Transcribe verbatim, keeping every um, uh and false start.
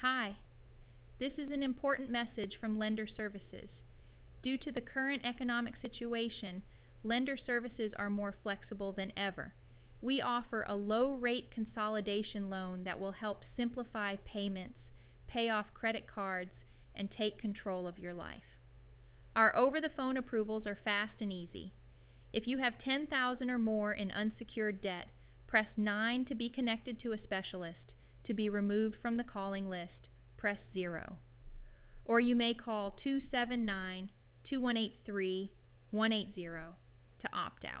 Hi, this is an important message from Lender Services. Due to the current economic situation, Lender Services are more flexible than ever. We offer a low-rate consolidation loan that will help simplify payments, pay off credit cards, and take control of your life. Our over-the-phone approvals are fast and easy. If you have ten thousand dollars or more in unsecured debt, press nine to be connected to a specialist. To be removed from the calling list, press zero. Or you may call two seven nine, two one eight three, one eight zero to opt out.